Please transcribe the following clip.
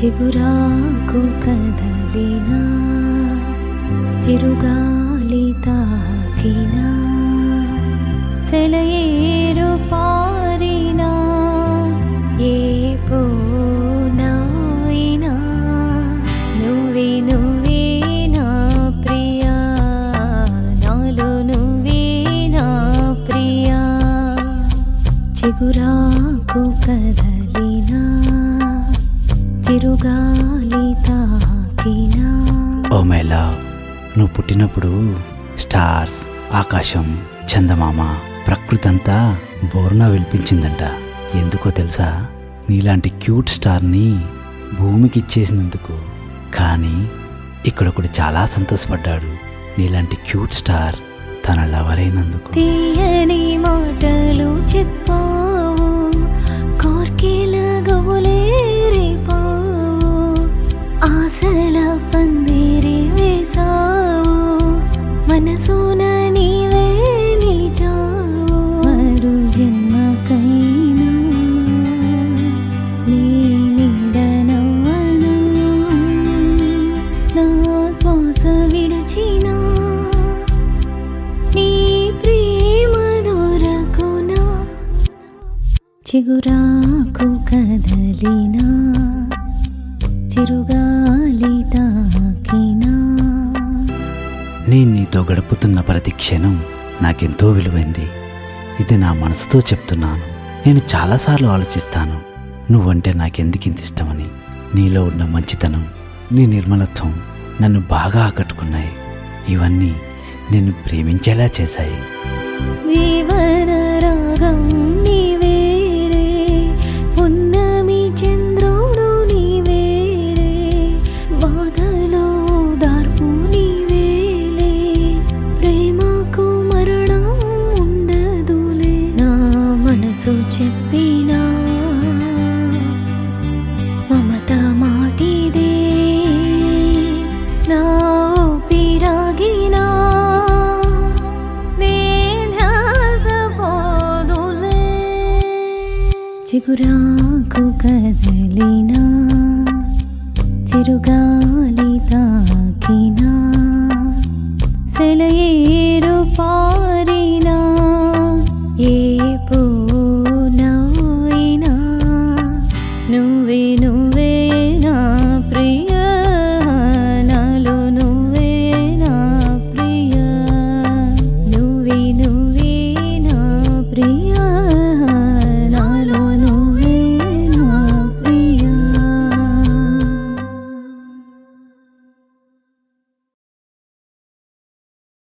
చిగురాకు కదలినా చిరుగాలి తాకినా సెలయేరు పారినా ఏ పోనైనా నువ్వే నువ్వే నా ప్రియా నాలో నువ్వే నా ప్రియా చిగురాకు కదలినా చిరుగాలి తాకినా. ఓ మై లవ్, నువ్వు పుట్టినప్పుడు స్టార్స్, ఆకాశం, చందమామ, ప్రకృతి అంతా బోర్నా వినిపించిందంట. ఎందుకో తెలుసా? నీలాంటి క్యూట్ స్టార్ని భూమికి ఇచ్చేసినందుకు. కానీ ఇక్కడొకడు చాలా సంతోషపడ్డాడు, నీలాంటి క్యూట్ స్టార్ తన లవర్ అయినందుకు. తీయని మాటలు చెప్పావు, కోర్కెల గబులే రేపావు, ఆశల పందిరి వేసావు, మనసున నీవే నిలిచావు. మరు జన్మకైనా నీ నీడనవ్వనా, నా శ్వాస విడిచినా నీ ప్రేమ దొరకునా. చిగురాకు కదలినా చిరుగాలి తాకినా. నేను నీతో గడుపుతున్న ప్రతి క్షణం నాకెంతో విలువైంది. ఇది నా మనసుతో చెప్తున్నాను. నేను చాలాసార్లు ఆలోచిస్తాను, నువ్వంటే నాకెందుకింత ఇష్టమని. నీలో ఉన్న మంచితనం, నీ నిర్మలత్వం నన్ను బాగా ఆకట్టుకున్నాయి. ఇవన్నీ నిన్ను ప్రేమించేలా చేశాయి. జీవన రాగం నీవేరే, పున్నమి చంద్రుడు నీవేరే, బాధలో దార్పు నీవేలే, ప్రేమకు మరణం ఉండదులే. నా మనసు చెప్పినా మమత మాటిదే, నా ఊపిరాగినా చిగురాకు కదలినా చిరుగా